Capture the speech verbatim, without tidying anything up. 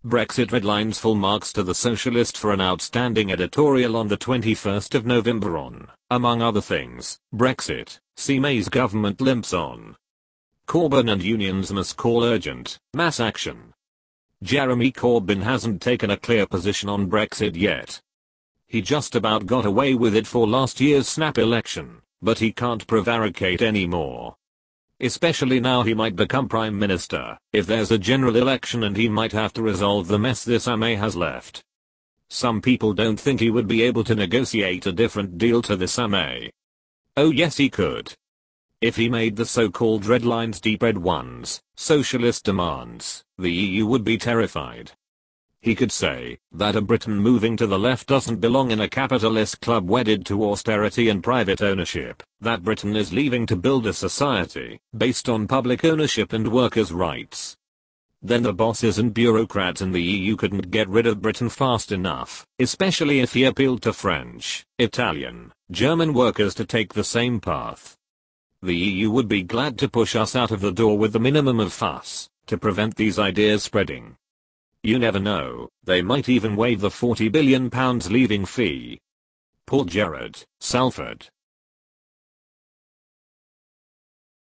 Brexit redlines full marks to the Socialist for an outstanding editorial on the twenty-first of November on, among other things, Brexit. See May's government limps on. Corbyn and unions must call urgent, mass action. Jeremy Corbyn hasn't taken a clear position on Brexit yet. He just about got away with it for last year's snap election, but he can't prevaricate anymore. Especially now he might become Prime Minister, if there's a general election, and he might have to resolve the mess Theresa May has left. Some people don't think he would be able to negotiate a different deal to Theresa May. Oh yes, he could. If he made the so-called red lines deep red ones, socialist demands, the E U would be terrified. He could say that a Britain moving to the left doesn't belong in a capitalist club wedded to austerity and private ownership, that Britain is leaving to build a society based on public ownership and workers' rights. Then the bosses and bureaucrats in the E U couldn't get rid of Britain fast enough, especially if he appealed to French, Italian, German workers to take the same path. The E U would be glad to push us out of the door with the minimum of fuss, to prevent these ideas spreading. You never know, they might even waive the forty billion pounds leaving fee. Paul Gerard, Salford.